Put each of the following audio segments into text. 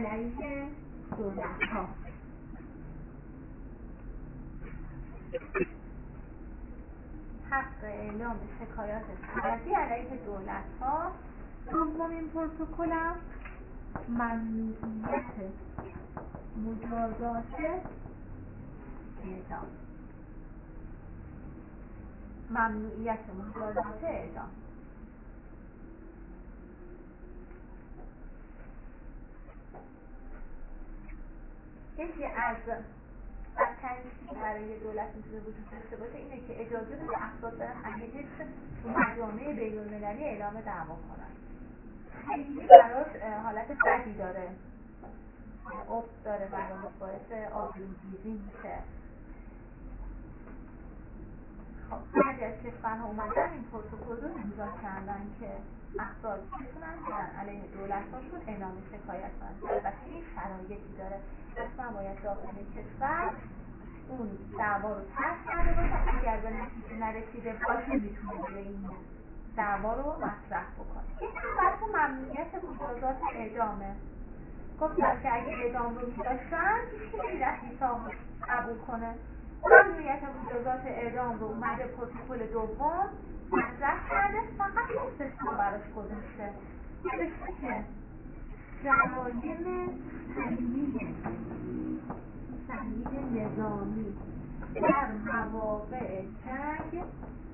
علیه دولت‌ها. حق اعلام شکایات سرحدی علیه دولت‌ها. دومین پروتکلم ممنوعیت مجازات اعدام. ممنوعیت مجازات اعدام. یکی از بدترین چیزی برای دولت میتونه وجود داشته باشه اینه که اجازه بده افراد برن علیه مجامع بین‌المللی اعلام دعوا کنن. خیلی براش حالت بدی داره، افت داره، براش باعث آبروریزی میشه. بعضی از کشورها اومدن این پروتکل رو امضا کردن که افراد بتونن برن علیه دولت‌هاشون اعلام شکایت کنن. البته این شرایطی داره، اصلا باید داخل کشور اون دعوا رو ترک کرده باشه، اگر به نتیجه نرسیده باشه میتونه به این دعوا رو مطرح بکنه. این بحث ممنوعیت مجازات اعدامه. گفتم که اگه اعدام رو می‌داشتن هیچ کسی رفیقا قبول کنه. ممنوعیت مجازات اعدام رو اومده پروتکل دوم مطرح کرده، فقط استثنا براش گذاشته. نوشته که جرایم تحمیل نظامی در مواقع جنگ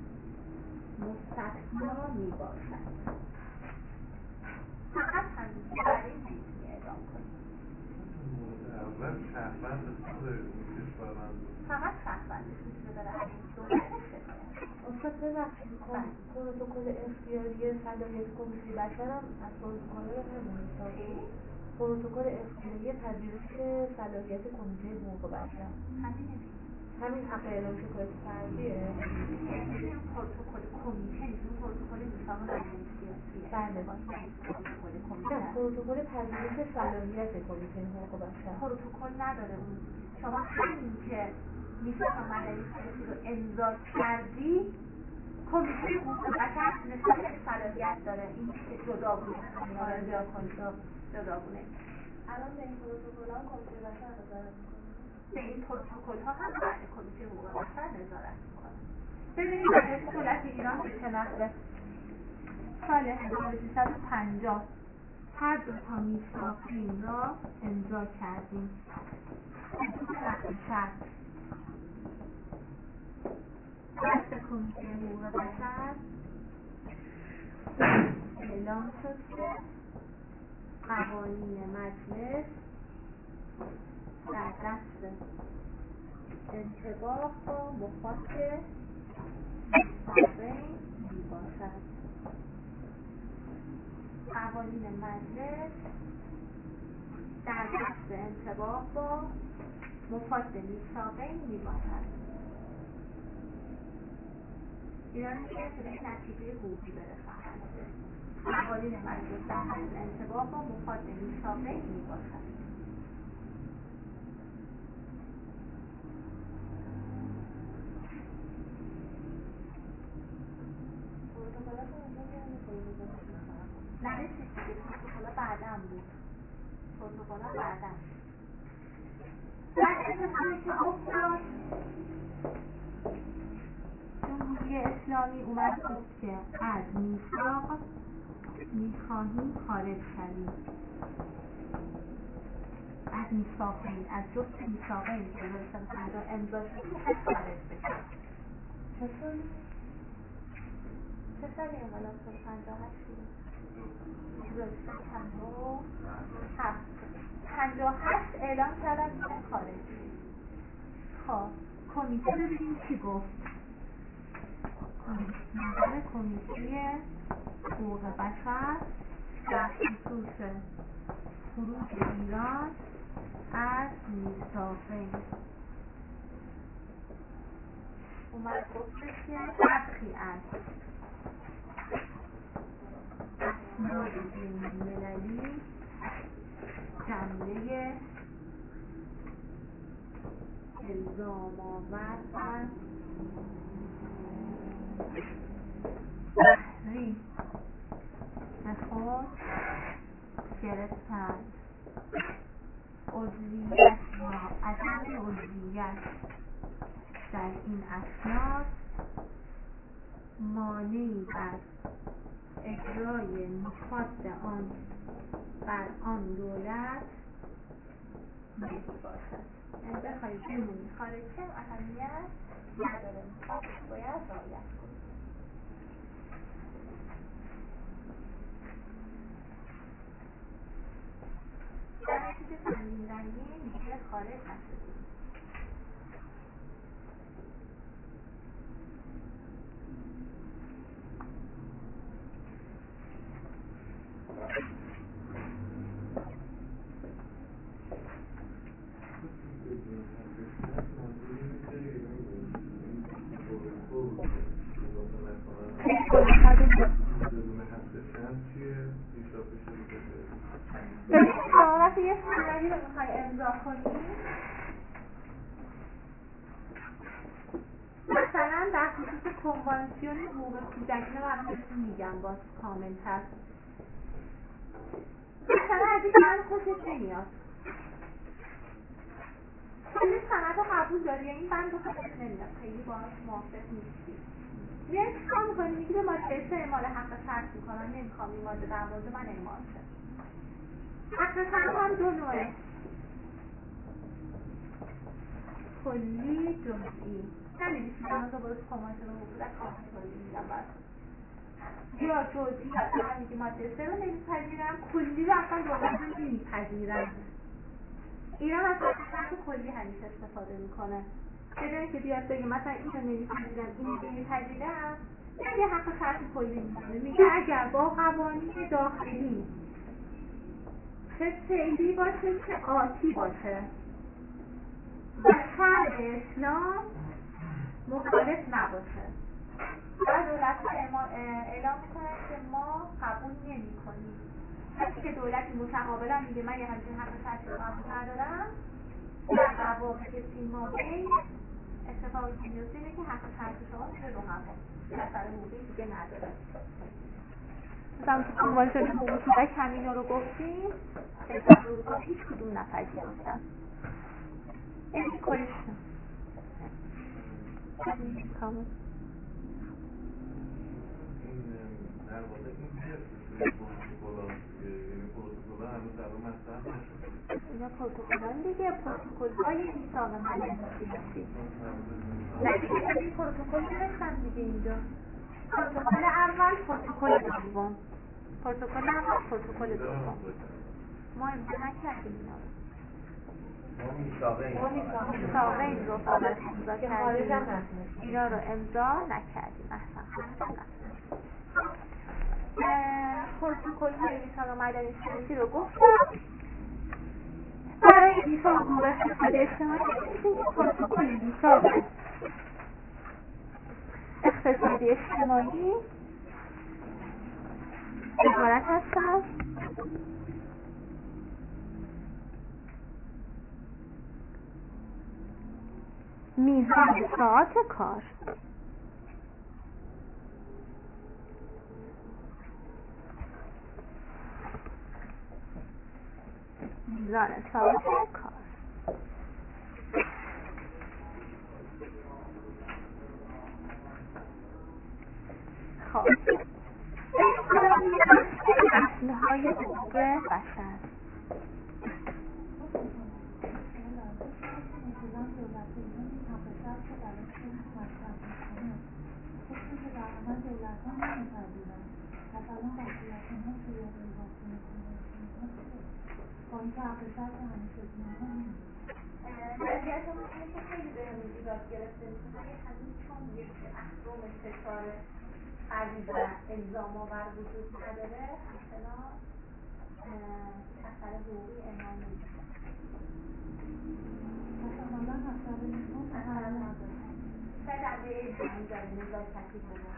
مستثنا میباشد. فقط همین برای این میتونی اعدام کنی. اول شهروند فقط شهروندش میتونه بره علیه دولتش شکایت کنه. اصلا ببخشید پروتکل اختیاری صلاحیت کمیته بشر هم از پروتکل همون حساب پروتکل اختیاری پذیرش صلاحیت کمیته حقوق بشر همین حق اعلام شکایت فردیه. این پروتکل کمیته نیست، این پروتکل میثاق مجلس سیاسیه. بله پروتکل کمیته پروتکل پذیرش صلاحیت کمیته حقوق بشر پروتکل نداره. اون شما همین که میثاق مجلس سیاسی رو امضا کردی، کمیته حقوق بشر نسبت صلاحیت داره. این که جداگونه جداگونه. الان به این پروتکل ها کمیته بشر نظارت میکنه. به این پروتکل ها هم بعد کمیته حقوق بشر نظارت میکنه. ببینید مجلس دولت ایران به چه نحوه سال 1350 هر دو تا میثاقین را امضا کردیم. شرط دست کمیته حقوق بشر اعلام شد که قوانین مجلس در دست انطباق با مخاط میثاقین میباشد. قوانین مجلس در دست انطباق با مخاط میثاقین میباشد. ایران میشه به نتیجه حقوقی برسند. قوانین مجلس در دست انطباق با مخاط میثاقین میباشد. نرسید دیگه، پروتکل بعداً بود. پروتکل بعداً بعد اتفاقی که افتاد، جمهوری اسلامی اومد گفت که از میثاق میخواهیم خارج شویم. از میثاقین، از جفت میثاقین که سال 50 امضا شد میخوایم خارج بشیم. چه سالی انقلاب سال 58 شده؟ 58 اعلام کردن میخوایم خارج شیم. خب کمیته ببینیم چی گفت. نظر کمیته حقوق بشر در خصوص خروج ایران از میثاقین اومد گفتش که برخی از اسناد بین‌المللی جمله الزام آور از تحریم به خود گرفتند. شکایت در این اسناد مانعی بر اجرای میخواست آن بر آن دولت نمی باشد. یعنی بخوایی بمونی خارج که اهمیت نداره، میخواست باید رعایت کنی. در نتیجه تنظیم رنگی میشه خارج نشدی. وقتی یه سنگی رو میخوای امضا کنی مثلا در خصوص کنوانسیون حقوق کودک رو میگم باز کامل تر. مثلا از این من خوشت نمیاد کلی سند رو قبول داری یا این بند رو خوشت نمیاد خیلی باهاش موافق نیستی میای چیکار میکنی؟ میگی به ماده 3 اعمال حق شرط میکنم نمیخوام این ماده در مورد من اعمال شه. حق شرط هم دو نوعه کلی جزئی نمیدیشی من رو باید کنوانسیون حقوق کودک کلی میگم باید یا جزئی اصلا میگی ماده 3 رو نمیپذیرم کلی رو اصلا دولت رو نمیپذیرم. ایران از حق شرط کلی همیشه استفاده میکنه بدون که بیاد بگه مثلا این رو نمیپذیرم این رو نمیپذیرم یه حق شرط کلی میکنه میگه اگر با قوانین داخلی چه فعلی باشه چه آتی باشه و شرع اسلام مخالف نباشه و دولت اعلام میکنه که ما قبول نمی کنیم. کسی که دولتی متقابلا میگه من یه همچین حق شرطی قبول ندارم در روابط فیمابین اتفاقی که میفته اینه که حق شرطی شما میره رو هوا اثر حقوقی دیگه نداره. مثلا تو کنوانسیون حقوق کودک همینا رو گفتیم کشور اروپا هیچ کدوم نپذیرفتن. این کلیشون کامل در واقع این که پروتکل هنوز در اون مطرح نشد. اینا پروتکل‌ها دیگه پروتکل‌های میثاق مدنی سیاسی. نه این پروتکل نوشتن دیگه اینجا. پروتکل اول، پروتکل دوم. پروتکل اول، پروتکل دوم. ما امضا نکردیم اینا رو. ما میثاقین رو فقط امضا کردیم. اینا رو امضا نکردیم. احسن. پروتکل‌های میثاق مدنی سیاسی رو گفتم. برای میثاق حقوق اقتصادی اجتماعی پروتکل میثاق اقتصادی اجتماعی عبارت هستند میزان ساعات کار خب اصلهای حقوق بشر وضعیتمون اینه که خیلی بهمون ایراد گرفته میشه ولی هنوز چون یک اهرم فشار قوی و الزام‌آور وجود نداره همچنان اثر حقوقی اعمال نمیشه. اثر نداره. شاید در به الزامی داره نزاکتی داره.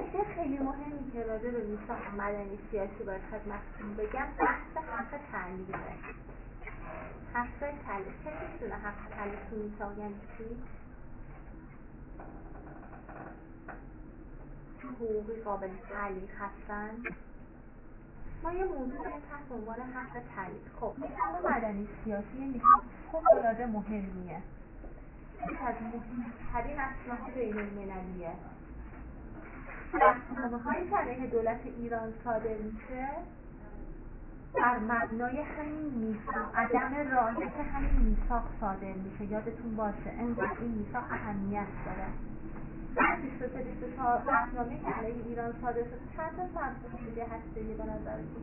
نکته خیلی مهمی که راجع به میثاق مدنی سیاسی باید خدمتتون بگم بحث حق تعلیمه. حق تعلیم، کسی میدونه حق تعلیم تو میثاق یعنی چی؟ حقوقی قابل تعلیق هستن. ما یه موضوع تحت عنوان حق تعلیق. خب میثاق مدنی سیاسی میثاق فوق‌العاده مهمیه. یکی از مهمترین اسناد بین‌المللیه. دستنامه‌هایی که علیه دولت ایران صادر میشه بر مبنای همین میثاق، عدم رعایت همین میثاق صادر میشه. یادتون باشه انقدر این میثاق اهمیت داره. از 23-24 دستنامه‌ای که علیه ایران صادر شد چند تا سازمان دیگه هسته‌ای به نظرتون؟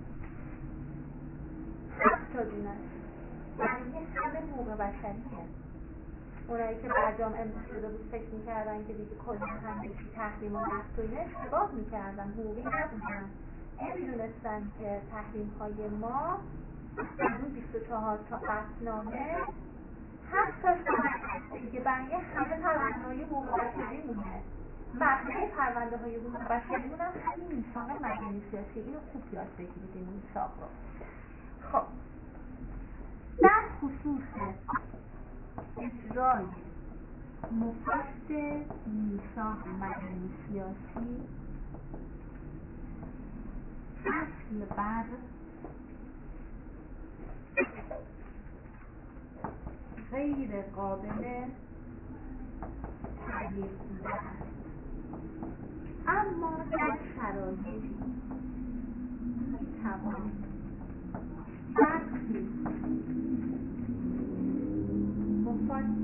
7 تا دونه. یعنی همه حقوق بشریه. اونایی که برجام امضا شده بود فکر می‌کردن که دیگه کلا همه چی تحریم و نقض و اینا اشتباه می‌کردن، حقوقی نبودن. نمی‌دونستن که تحریم‌های ما از اون 24 تا قطعنامه 7 تاش دیگه بقیه همه پرونده‌های حقوق بشری مونه. مبنای پرونده‌های حقوق بشری مونه همین میثاق مدنی سیاسی. اینو خوب یاد بگیرید این میثاق رو. خب در خصوص اجرای مفاد میثاق مدنی سیاسی اصل بر غیر قابل تغییر بوده است، اما در شرایطی میتوان برخی مفاد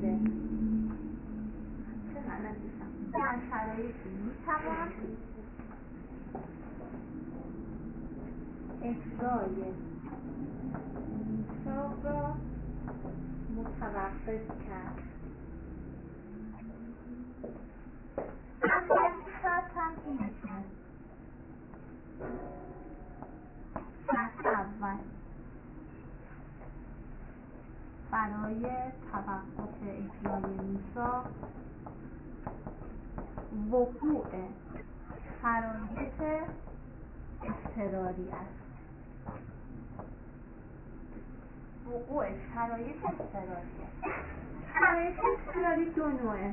در شرایطی میتوان اجرای میثاق را متوقف کرد. اول شرط هم اینه که شرط اول برای توقف اجرای میثاق وقوع شرایط اضطراری است. وقوع شرایط اضطراریه. شرایط اضطراری دو نوعه.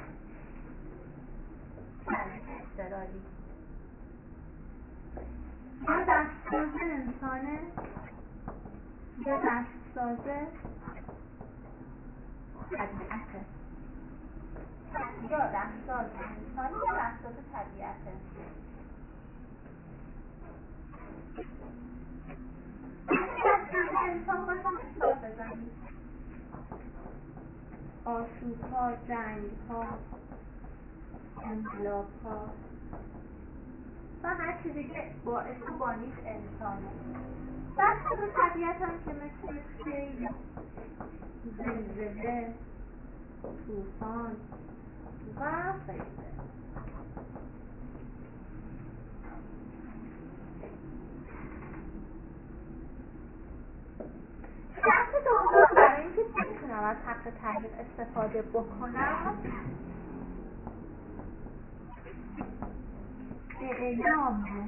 شرایط اضطراری یا دستساز انسانه یا دستساز طبیعته. یا دستساز انسانی یا دستساز طبیعته. انسان باشه مثال بزنید. آشوب‌ها، جنگ‌ها، انقلاب‌ها و هر چیزی که باعث و بانیش انسانه. دستساز طبیعت هم که مثل سیل، زلزله، طوفان و غیره. شرط دوم برای اینکه بتونم از حق تعلیق استفاده بکنم اعلام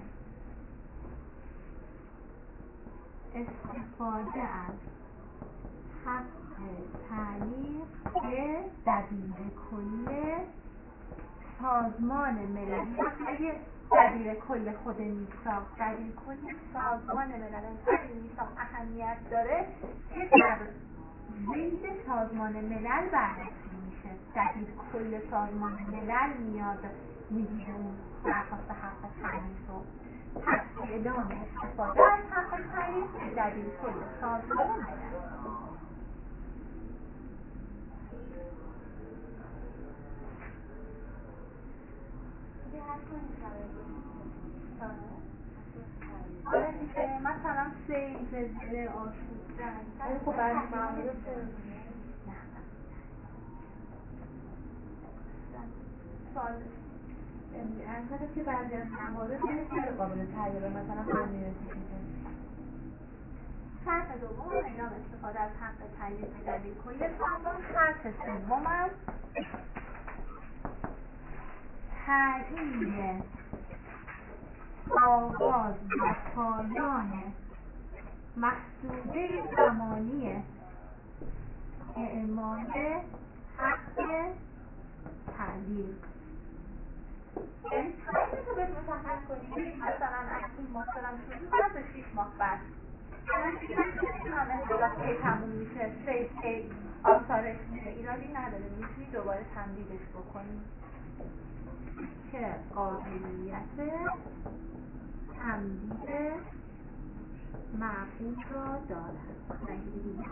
استفاده از حق تعلیق به دبیر کل سازمان ملل. اگه دبیر کل خود میثاق، دبیر کل سازمان ملل این میثاق اهمیت داره که در زیر سازمان ملل بررسی میشه. دبیر کل سازمان ملل میاد میگیره اون درخواست حق تعلیق رو. پس اعلام استفاده از حق تعلیق به دبیر کل سازمان ملل. آره دیگه مثلا سیل، زلزله، آشوب، جنگ خب برای معمول سوال انقدر که بعضی از موارد خیلی قابل تغییره، مثلا فنی شرط دوم اعلام استفاده از حق تعلیق به دبیر کل سازمان. شرط سوم تعیین آغاز و پایان محدوده زمانی اعمال حق تعلیق. یعنی تایمی رو باید مشخص کنید. مثلا از این ماه دارم شروع می‌کنم تا 6 ماه بعد الان دیگه نمی‌تونم احتمالاً کی تموم میشه، کی آثارش میشه، ایرادی نداره، میتونی دوباره تمدیدش بکنی که قابلیت تمدید معقول را دارد. نگیرید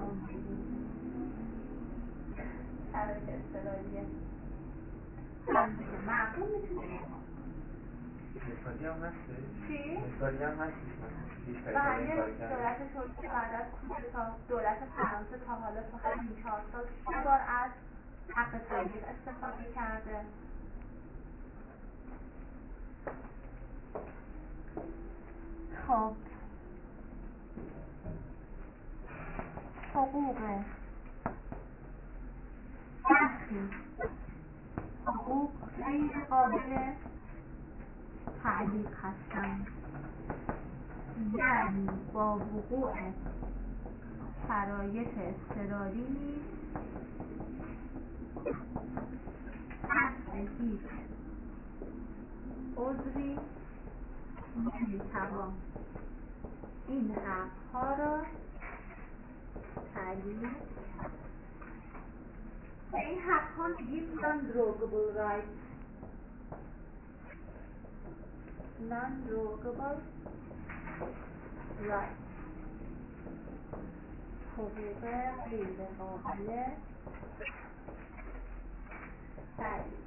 شرایط اضطراریه تمدید معقول میتونی مثالی هم هسته؟ چی؟ مثالی هم هستش بله، دولت ترکیه بعد از کودتا دولت فرانسه تا حالا تو همین 4 سال 3 بار از حق تعلیق استفاده کرده. خب حقوق برخی حقوق غیر قابل تعلیق هستند، یعنی با وقوع شرایط اضطراری نیز تحت هیچ عذری نمیتوان این حقها را تعلیق. این حقها میگیم non-derogable rights. non-derogable rights، حقوق غیر قابل تعلیق.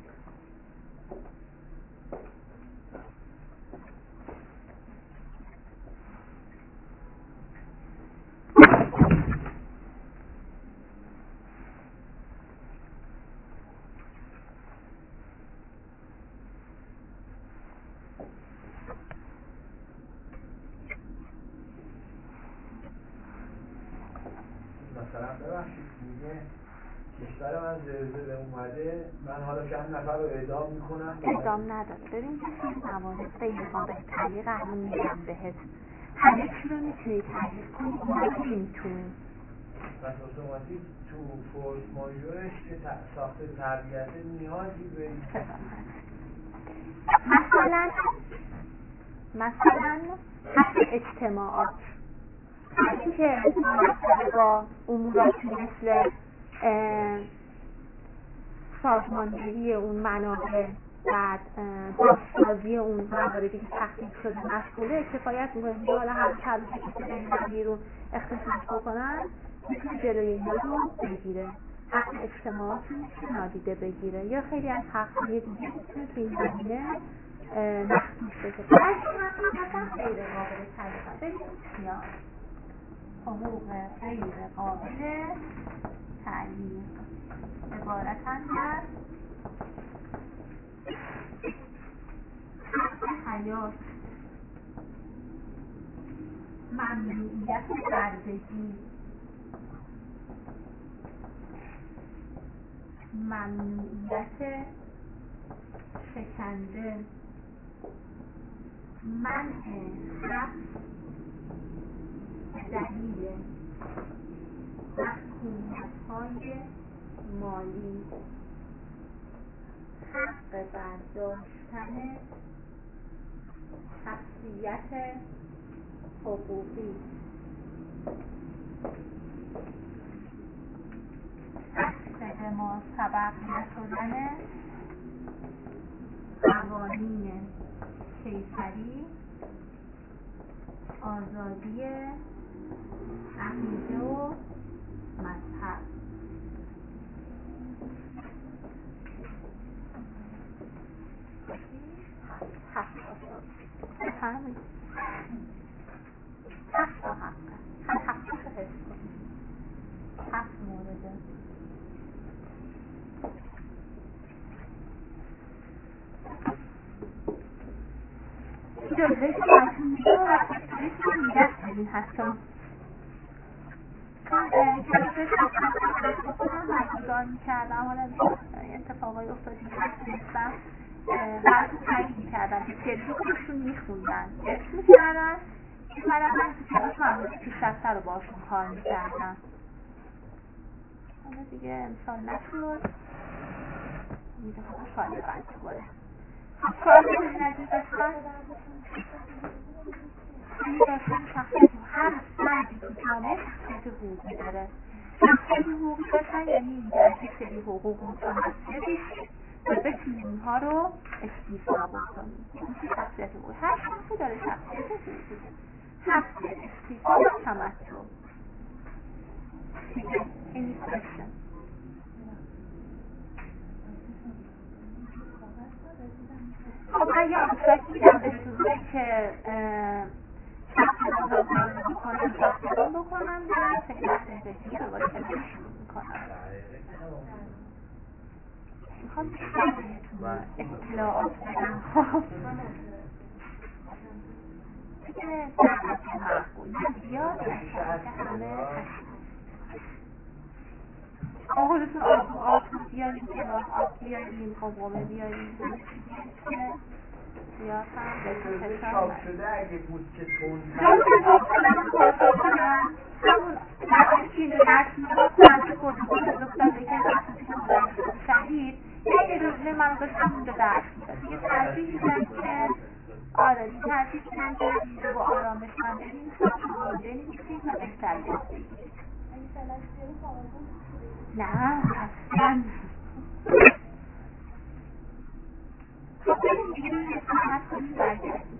مثلا ببخشید میگه کشور من زلزله اومده، من حالا چند نفر رو اعدام میکنم. اعدام نداره. ببین موارد غیر قابل تعلیق الان میگم بهت همه چی رو میتونی تعلیق کنی، اونا رو نمیتونی. پس اتوماتیک تو فورس ماژورش که ساخت تربیت نیازی به مثلا حق اجتماعات که با اموراتی مثل سازماندهی اون منابع بعد بازسازی اون مواردی که تخریب شده مسئوله کفایت میکنه. حالا هم چلوشی که بگیرن بیرون اختصاص بکنن میتونه جلوی اینا رو بگیره، حق اجتماعات میتونه نادیده بگیره، یا خیلی از حقهای دیگه میتونه تو این زمینه مخصوص بشه. بعضی حقا غیر قابل تعلیق. ببینید چیا حقوق غیر قابل تعلیق عبارتن از حق حیات، ممنوعیت بردگی، ممنوعیت شکنجه، منع حبس دلیل محکومیت‌های مالی، حق برداشتن شخصیت حقوقی، دست به ما سبق نشدن قوانین کیفری، آزادی عقیده و مذهب. بفرمایید. 7 تا حق هم حقش رو حفظ کنید. 7 مورده. جلوه که باشون میده و وقتی که میگه این هستم جلوه که بکنم مجبودان میکردم. حالا اتفاقای افتادی که نیستم براتون تعیین میکردن که سری خودشون میخوندن اسم میکردن منم تو همون پیشرفته رو باشون کار میکردن. اما دیگه امسال نشد میده خودم سالی بند باره سوال نزید بسکن این داشتن شخصیت هر مردی تو جامعه شخصیت حقوقی داره. شخصیت حقوقی داشتن یعنی اینگر یک سری حقوق متمثلی و بتونیم اونها رو استیفا بکنیم. شخصیت حقوقی هر شخصی داره شخصیت حقوقی حق استیفا و تمتع. Any question? خب من یه آفسایت میدم به صورت که ثبت نام بکنم و فکرت انگلیسی رو باید شروع میکنم. میخوام اطلاعات بدم. خب دیگه درست مرگوی زیاد که همه خودتون آتون بیاریم که آب بیاریم قمقمه بیاریم زیاد هم بهتون چاپ شده اگه بود که تون همون این درس میگفتن گفتن که شهید یه روزه من داشتم اونجا درس میداد دیگه ترجیح میدن که آره دیگه ترجیح میدن که دیگه با آرامش من بریم ساخته نیستیم و بهتر بسید نه اصلا خب بریم دیگه روی ساعت کنیم برگردیم.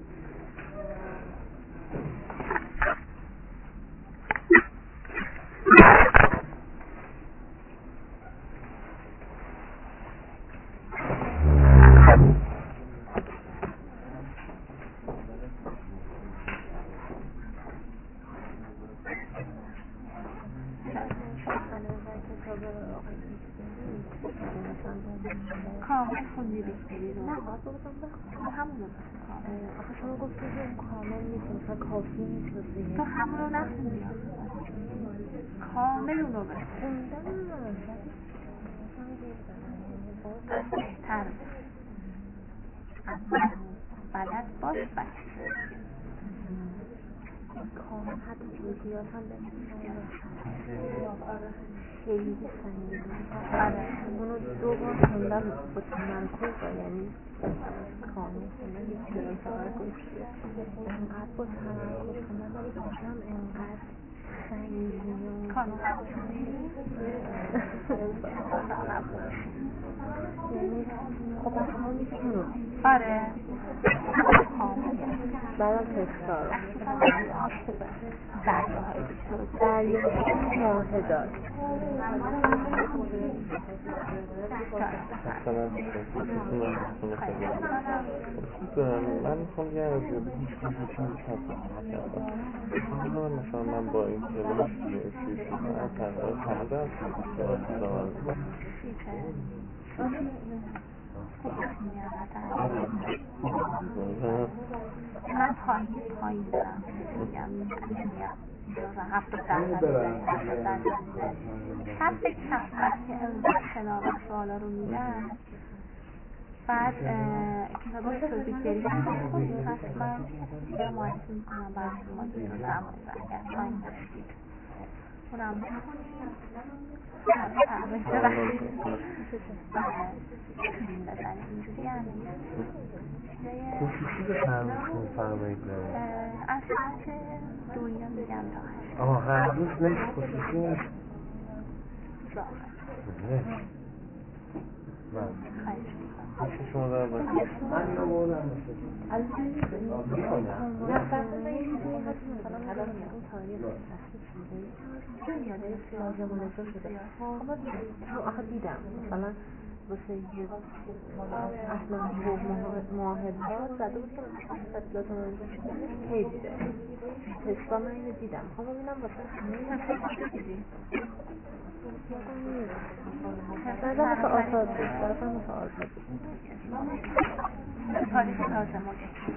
کامل خوندی بیشتری رو؟ نه باید بگم بخون همون رو کامل آخه شما گفتی که اون کامل نیست مثلا کافی نیست تو همون رو نخوندی کامل اون رو بخون خوندم بهتر اول بلد باش بچه کامل حتی جزئیات هم بنویسم خیلی سنگینه اونو 2 بار خوندم با تمرکز یعنی کامل خوندم یک کلاس تمرکز انقدر با تمرکز خوندم باشم انقدر سنگینه کامل خوندی؟ یعنی خب اصلا میتونم آره بعدم تکرار دریاهای دریاهای ماهدار من میخوام یه از مثلا من با این کلاس تقریبا چند درس من پایین دارم میگم 70% چند فکر که انقدر شناور سوالا رو میدن بعد کتابای توضیحگری هم خودی حتما دیگه معرفی میکنم برای شما دیگه رو زمانی اگر تایم داشتید اونم بزنیم اینجوری هم خصوصی به فرمایشون فرمایید از ساعت 2 میگم تا 8 هر روز نیست خصوصی نیست خواهش شما دارم من اینو بردم از این نه فقط این مثلا الان اون تاریخ تصویب شده لازم و لازم شده آخه دیدم مثلا واسه یه اصلا معاهدات زده بود که لازم و لازم شده هی دیده تستا من اینو دیدم خب ببینم واسه همه بعدا مثل آزاد بود بعدا مثل آزاد بود تاریخ لازم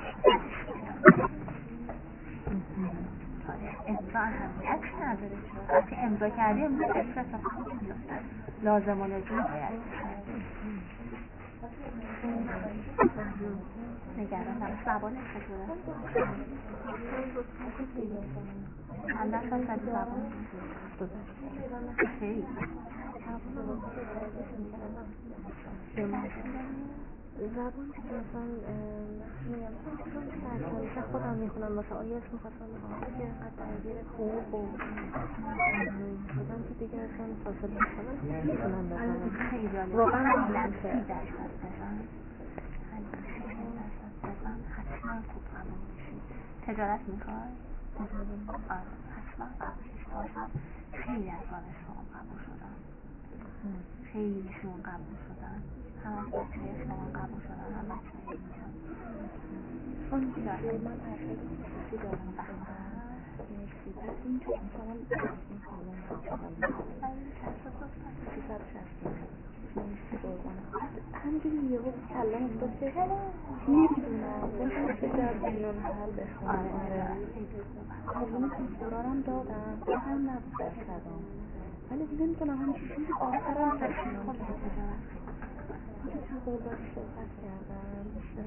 امضا اهمیت نداره وقتی امضا کردی امضا کسی اتفاق میفته لازم و لازم باید نگرانم. زبانش چطوره؟ چند درصد زدی زبانش؟ خیلی زبان که مثلا میگم مثلا خودم میخونم مثلا آیس میخواستم که اینقدر درگیر حقوق و بودم که دیگه اصلا فاصله میکنم بفهمم خیلی جالب. واقعا 30% بزن حتما خوب قبول میشی. تجارت میخوای؟ آره حتما قبولش باشم. خیلی از دانشگاه قبول شدن، خیلیشون قبول شدن، هم از بچه شما قبول شدن هم بچه اینجا. اون که من ارشد خصوصی دارم مرسی. بعد این که مثلا این سالان مرسی قربانه. همینجوری یهو کلم افتاد که نمیدونم نمیتونم فکر از بینون حل بخونم. کارونه کنکورارم دادم هم نبود در کدام، ولی نمیتونم همینجوری آخرم بخونم. یه تقرباتی صحبت کردم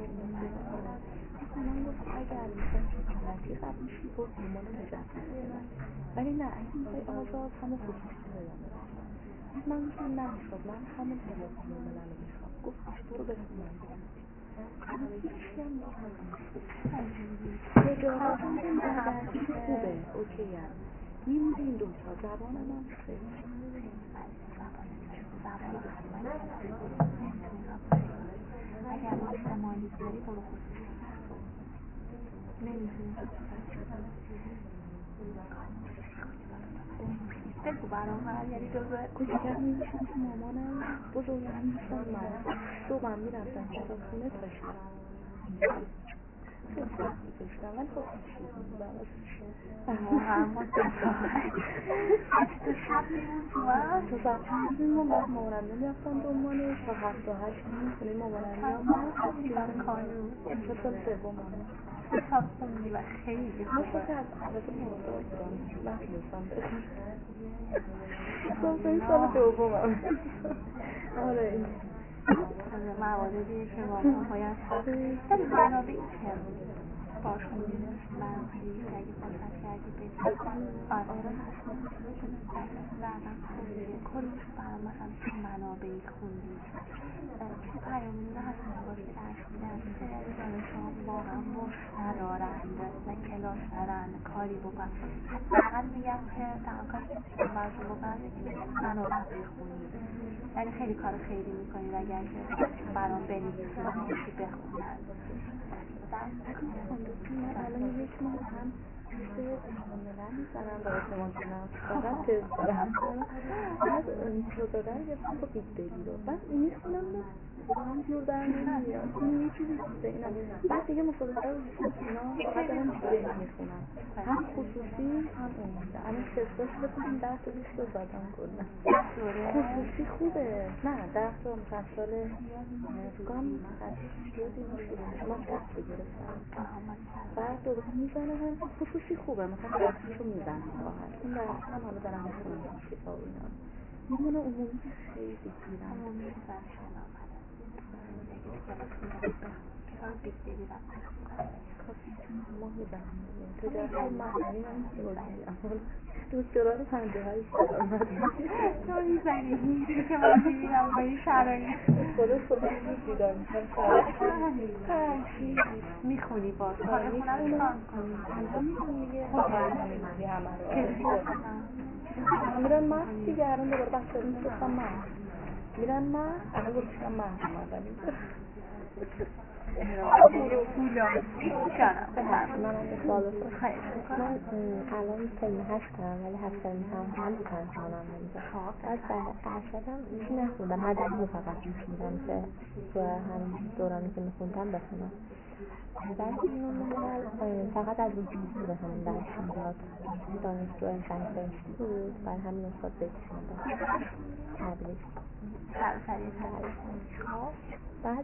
من گفت اگر میخوای حکومتی قبل میشی برو دنبال مجدد، ولی نه اگه میخوای آزاد همون خصوصی رو ادامه بده. من گفتم نمیشد، من همون تلفن ملل میخوام. گفت برو بخونم اما هیچی هم تجارت هم درگردی خوبه اوکی هم میمونه این دوتا. زبان هم خیلی اگر ماسته مالی داری برو خصوصی نمیتونی بگو برام یعنی جزء کوچیکم میشم که مامانم بزرگم میشم من صبحم میرفتم کتابخونه تا شب خیلی سخت میکشتم ولی خب چیزی بودم واقعا متفاهم. تو شب میمون تو من تو ساعت میمون بعد مامانم نمیرفتم دنبالش تا 7 تا 8 میمون خونه مامانم میام من خیلی کانو امشب سال سومم کتاب خوندی و خیلی خوبه که از البته مرداد بودم نتونستم بخونم سال دومم. آره این مواردیه که واقعا باید ولی منابعی که باشون منابعی که اگه فرصت کردی بدید آره بعدم خوندی کلش برام مثلا چه منابعی خوندی چه پیامونه هستن باید که درک میدن خیلی از دانش‌ها واقعا مستدارند نه کلاس دارن کاری بکن حداقل میگم که تمام کاری که میتونم براتون بکنم یکی منابع بخونی، یعنی خیلی کار خیلی میکنید اگر که برام بنویسن یکی بخونن. من الان یک ماه هم توی ملل میزنم و اعتماد کنم فقط تز دارم بعد پروتوکل گفتم با بیگ بیبی رو بعد میخونم هم جور در نمیاد این یه چیزی بوده اینم بعد دیگه مصادقه رو بسید اینا فقط دارم بیگ بیبی میخونم هم خصوصی هم عمومی. الان تستاش بکنم 10 تا 20 تا زدم کنم خصوصی خوبه نه 10 تا مثلا سال فکرم زیادی نشد من 10 تا گرفتم بعد دوباره میزنه هم خصوصی خوبه مثلا درستشو میزنه راحت این درست هم حالا دارم میخونم کتاب اینا میمونه عمومی خیلی گیرم کتاب بیگ بیبی رفت ما میزنم تجارت معنی من میگم دکترا رو 58 دارم تو میزنی اینجوری که من میبینم با این شرایط خدا میدیدم میخونی باز کار خونم کار کنی انجام میدونی دیگه خواهی همه رو میرن مهد دیگه الان دوباره بچه رو میفرستم مهد میرن مهد الان گفتم مهد اومدن منم به سوال من الان سن هستم ولی هستم هم خوانم نمیده از ارشدم هیچی نخوندم هر دلیل فقط میشوندم که تو همین دورانی که میخوندم بخونم در کنون فقط از وجودی به همون درس میداد دانشجو زنگ فرشتی بود بر همین استاد بکشیم تبریز بعد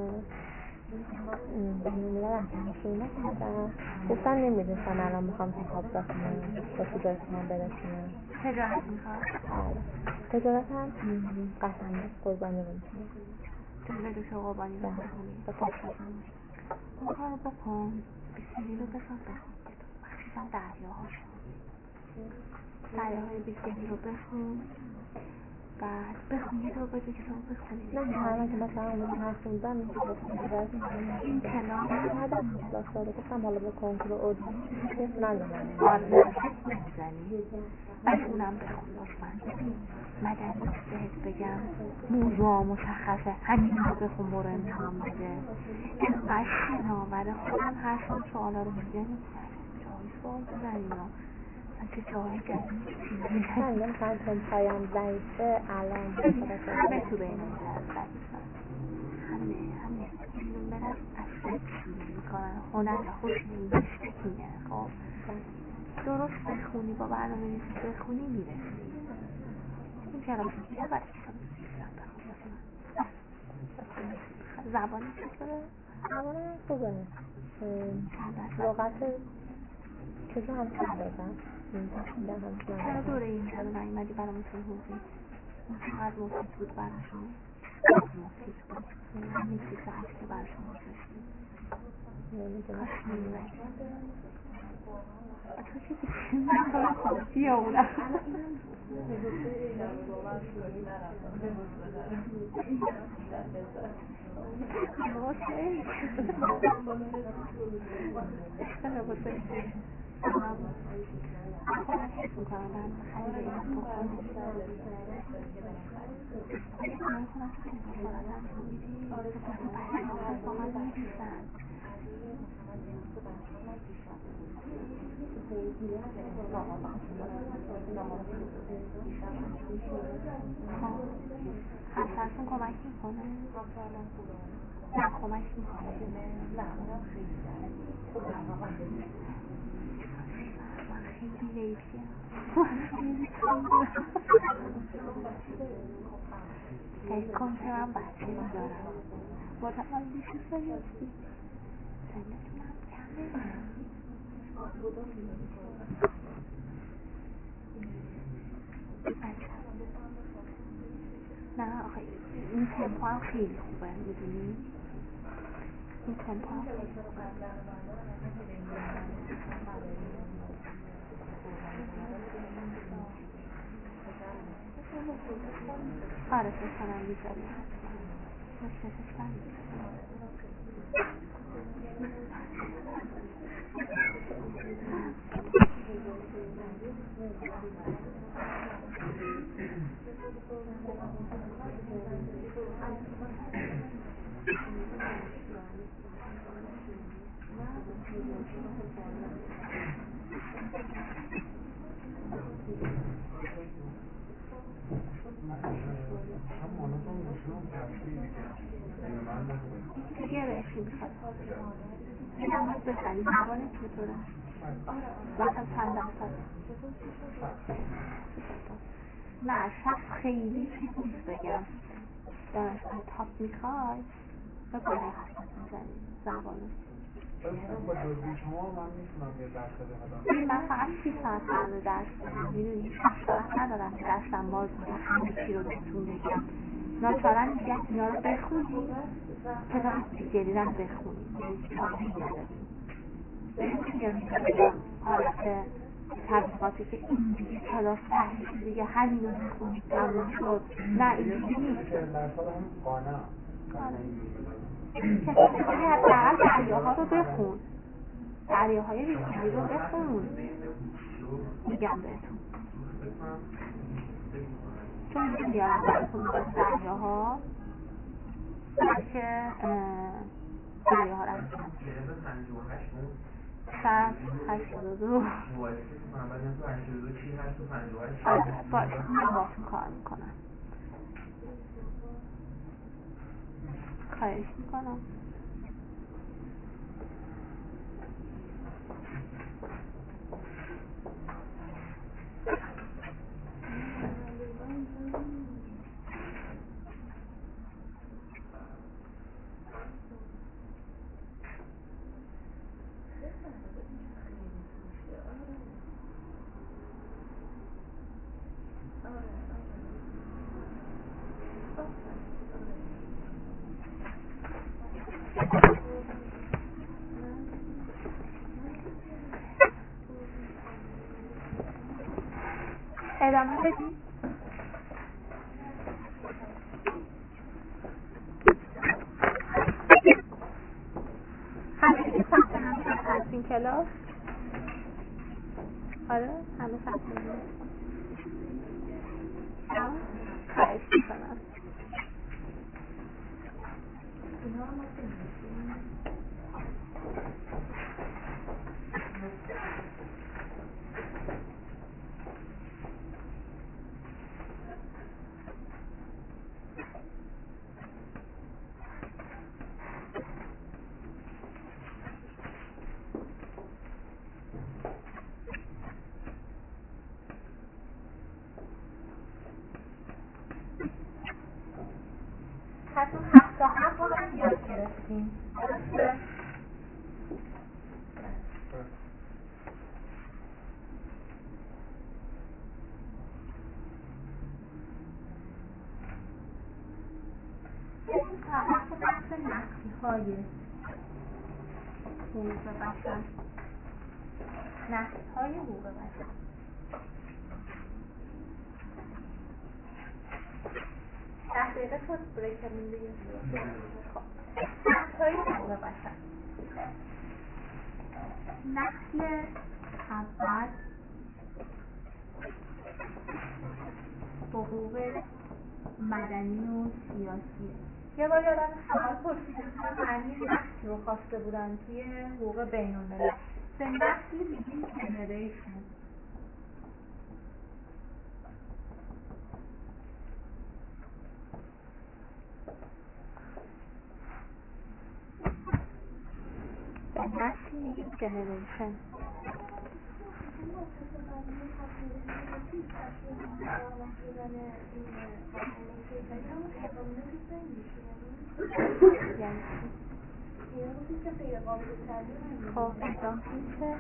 بینومه رفتم شینا کردم گفتم نمیرسم الان میخوام کتاب بخونم با تو بخونم برسونم تجارت میخوام تجارت هم قسم قربانی رو میکنم جمله دو قربانی رو بخونی اون کار رو بکن بیسیلی رو بزن بخون مخصوصا دریاهای بیسیلی رو بخون بعد بخون یه دو بجه که تو بخونی نه همه که مثلا اون هستوندم این کلام داشته گفتم حالا به کنکور اردو ندارم نمیزنی ولی اونم بخون لطفا مدنی بهت بگم موضوع مشخصه همین رو بخون برو امتحان بده اینقدر شناور خودم هر سوالا رو میگه جایی سوال بزنیم چه جایی جدید من چون پایم ضعیفه الان همه تو بین میلد ضعیفه همه بیرون برد اصلا شروع میکنن هنر خوش میشه خب درست بخونی با برنامه نیست بخونی میرسی اون کلاس دیگه برای زبانی چطوره؟ زبان خوبه لغت چیزا هم دادم چرا دوره این کلو نیومدی برامون توضیح چقدر مفید بود براشون مفید بود همین 3 ساعت که براشون گذاشتیم کاش میومدی تو چه بیشتیم نکنم خود بیا اونم خودم حس میکنم برم خیلی این بکنم من خودم تو این بخورتم میدی بکنم بچه ها خیلی با من میدیستن همسرتون کمک میکنه؟ نه کمک میکنه خیلی لیزیم فکر کن که من بچه دارم متولی سالی هستی سنتونم کمه نه آخه این تمپو هم خیلی خوبه میدونی این تمپو هم خیلی خوبه آره فکر کنم میذاری مشکلش برمی‌گرده دیگه بهشی میخواد این هم باید بزنی زبانه چطوره؟ مثلا چند درصد؟ نه شخص خیلی چیز بگم دانشگاه تاپ میخوای به بالا حسن بزنی زبانه با دوربین شما من میتونم یه درس بده من فقط 30 ساعت برنامه درس بدم میدونی 6 ساعت ندارم که دستم باز بودم همه چی رو بهتون بگم ناچارن میگم اینا رو بخونی کتاب دیگری رو بخونی چاپی نداریم بگم حالت تبلیغاتی که این دیگه کلاس تحریش دیگه همین رو بخونی تموم شد نه اینجوری نیست کتابی حداقل دریاها رو بخون دریاهای ریسیلی رو بخون میگم بهتون چون بیارم براتون دریاها که دریاها رو شرط 82 باشه من باتون کار میکنم خواهش میکنم ادامه بدیم. همه ثبت نام کردن این کلاس؟ آره همه ثبت نام. خواهش میکنم. اینا رو ما که می‌شیم. حتی 7 تا 7 رو هم یاد گرفتیم. درسته؟ بحث نسل‌های حقوق بشر. نسل‌های حقوق بشر. 10 دقیقه شد بریکمون دیگه. نسل‌های حقوق بشر. نسل اول حقوق مدنی و سیاسی. یه بار یادم سوال پرسیدن معنی نسل رو خواسته بودن توی حقوق بین‌الملل. به نسل میگیم جنریشن. به نسل میگیم جنریشن. خب اعدام میشه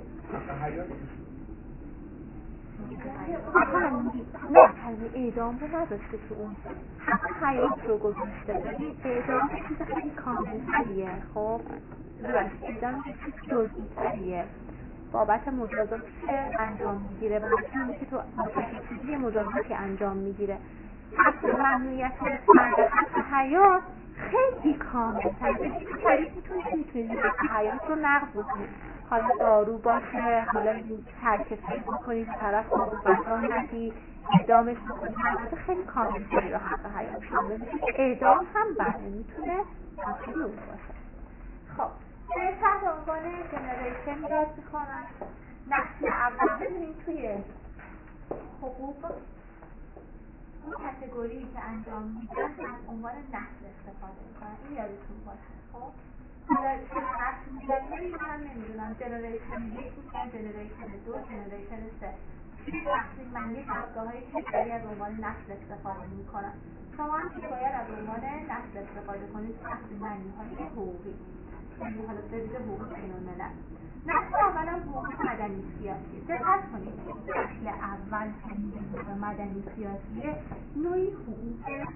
نه اعدام رو نداشته تو اون حتی حیات رو گذاشته ببین اعدام چیز خیلی کاملتریه. خب اعدام چیز جزئی بابت مجازاتی که انجام میگیره و همچنین که تو متشکلی مجازاتی انجام میگیره. حتی ممنوعیت فرد حق حیات خیلی کامل‌تر. تو شریفتون میتونید حیات رو نقض بکنید. حالا دارو باشه، حالا ترکیب بکنید طرف بطلا ندید، اعدامش بکنید. حیات خیلی کامل‌تری رو حق حیات شامل میشه. اعدام هم بله میتونه اصلی اون باشه. خب تحت عنوان جنریشن یاد میکنم. نسل اول ببینیم توی حقوق اون کاتگوری که انجام میدن از عنوان نسل استفاده میکنن. این یادتون باشه. خب حالا نسل میدن من نمیدونم جنریشن 1 میگن، جنریشن 2، جنریشن 3. وقتی من یه دستگاه‌های کشوری از عنوان نسل استفاده میکنم. شما هم باید از عنوان نسل استفاده کنید وقتی معنی‌های حقوقی. یعنی حالا برید حقوق بین‌الملل. نسل اول هم حقوق مدنی سیاسی. دقت کنید نسل اول که میگیم حقوق مدنی سیاسی نوعی حقوق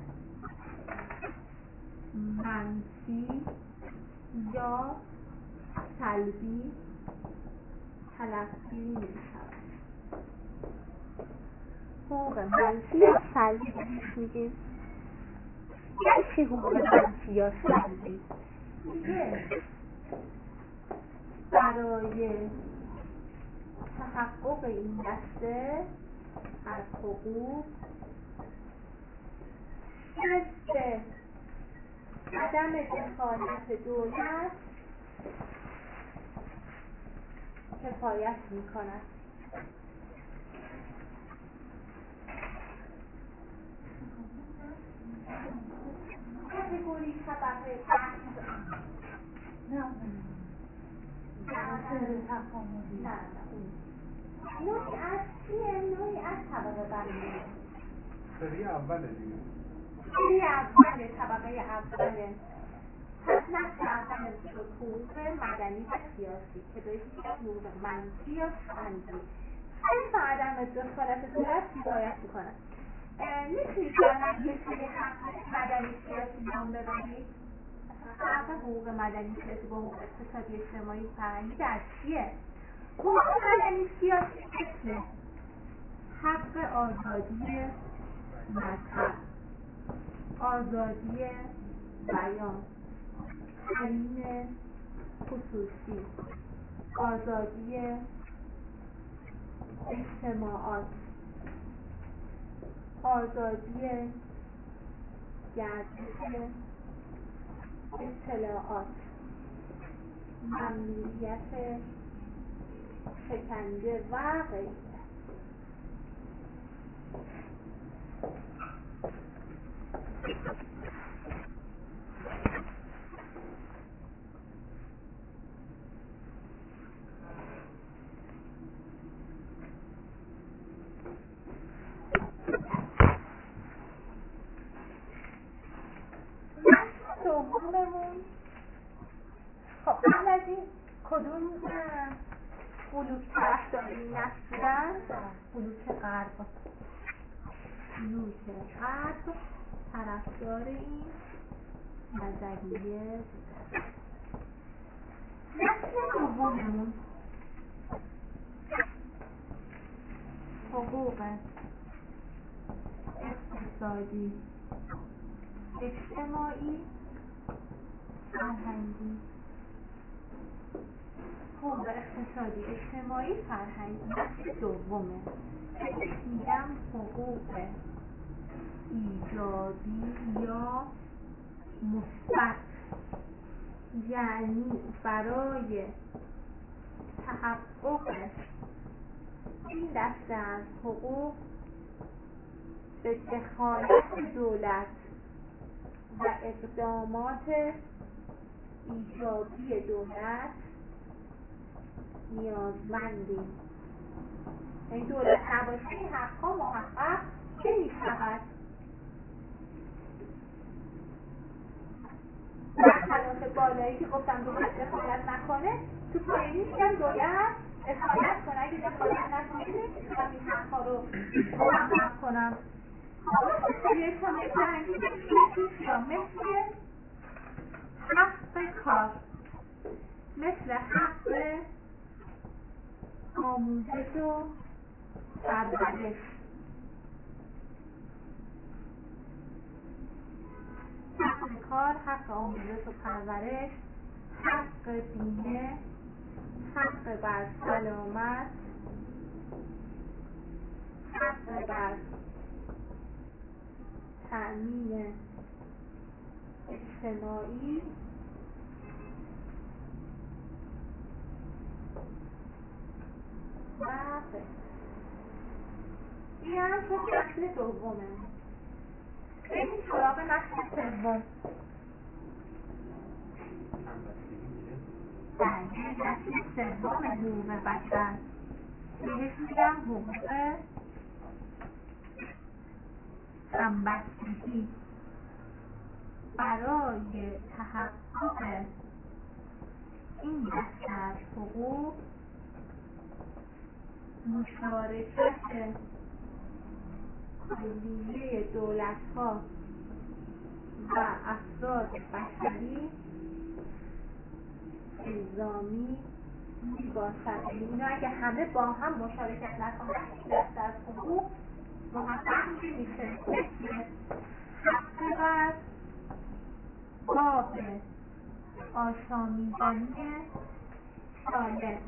منفی یا سلبی تلقی می‌شود. حقوق منفی یا سلبی میگیم. یعنی چی حقوق منفی یا سلبی؟ میگه برای تحقق این دسته از حقوق حذف عدم دخالت دولت کفایت می‌کند. کاتگوری طبقه نه نوعی از چیه؟ نوعی از طبقه بندی. سری اوله دیگه. سری اوله طبقه اوله. پس نسل اول حقوق مدنی و سیاسی که بهش میگن حقوق منفی یا سلبی. حذف عدم دخالت دولت کفایت میکنن. میتونید برای یه سری حق مدنی سیاسی نام ببرید؟ حق حقوق مدنی سیاسی با حقوق اقتصادی اجتماعی فرهنگی در چیه؟ حقوق مدنی سیاسی مثل حق آزادی مذهب، آزادی بیان، حریم خصوصی، آزادی اجتماعات، آزادی گردش اطلاعات، ممنوعیت شکنجه و غیره. دوممون خب قبل از این کدوم بلوک طرفدار این نسل بودن؟ بلوک غرب طرفدار این نظریه بودن. نسل دوممون حقوق اقتصادی، اجتماعی، فرهنگی. حقوق اقتصادی، اجتماعی، فرهنگی. نسل دومه میگم حقوق ایجابی یا مثبت، یعنی برای تحقق این دسته از حقوق به دخالت دولت و اقدامات ایجابی دولت نیازمندیم. این دولت نباشه این حقها محقق نمی‌شود. خلاف بالایی که گفتم دولت دخالت نکنه، تو پایینی میگم دولت دخالت کنه. اگه دخالت نکنه نمی‌تونم این حقها رو محقق کنم. یک کمی فرنگی مثل حق کار، مثل حق آموزش و پرورش، حق کار، حق آموزش و پرورش، حق بیمه، حق بر سلامت، حق بر تأمین اجتماعی، و این هم تو نسل دومه. بریم سراغ نسل سوم. نسل سوم حقوق بشر بهش میگم حقوق همبستگی. برای تحقق این دسته از حقوق مشارکت کلیه دولت‌ها و افراد بشری الزامی میباشد. اینا اگه همه با هم مشارکت نکنن این دسته از حقوق محقق نمیشه. حق بر آب آشامیدنی سالم،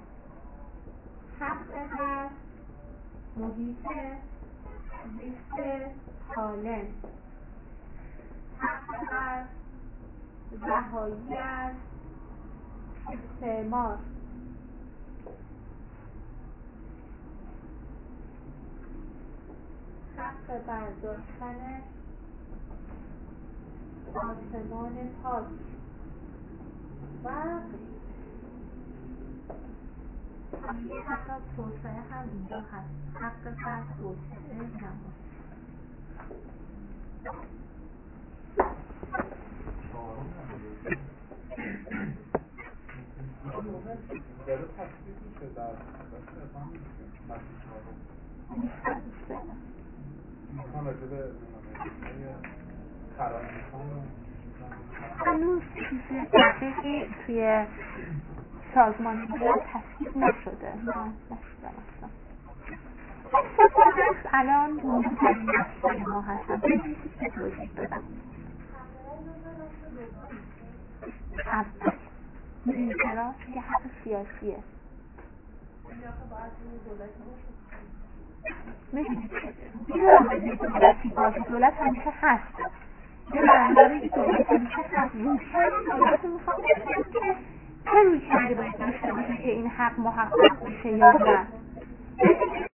حق بر محیط زیست سالم، حق بر رهایی از استعمار، حق بر داشتن آسمان پاک و یه حق توسعه هم اینجا هست. حق بر توسعه نماز. داره تصدیق میشه در اصلا مسیح چهارم میخوان راجبه قرار هنوز چیز دقیقی توی سازمان ملل تصدیق نشده. من نشدم اصلا. الان مهمترین مسئله ما هستن که توضیح بدم اول میدونی چرا؟ که حق سیاسیه میدونی دولت همیشه هست یه برنداره که دولت همیشه هست روشن دولت میخوام که چه روی کرده باید داشته باشه که این حق محقق بشه یا نه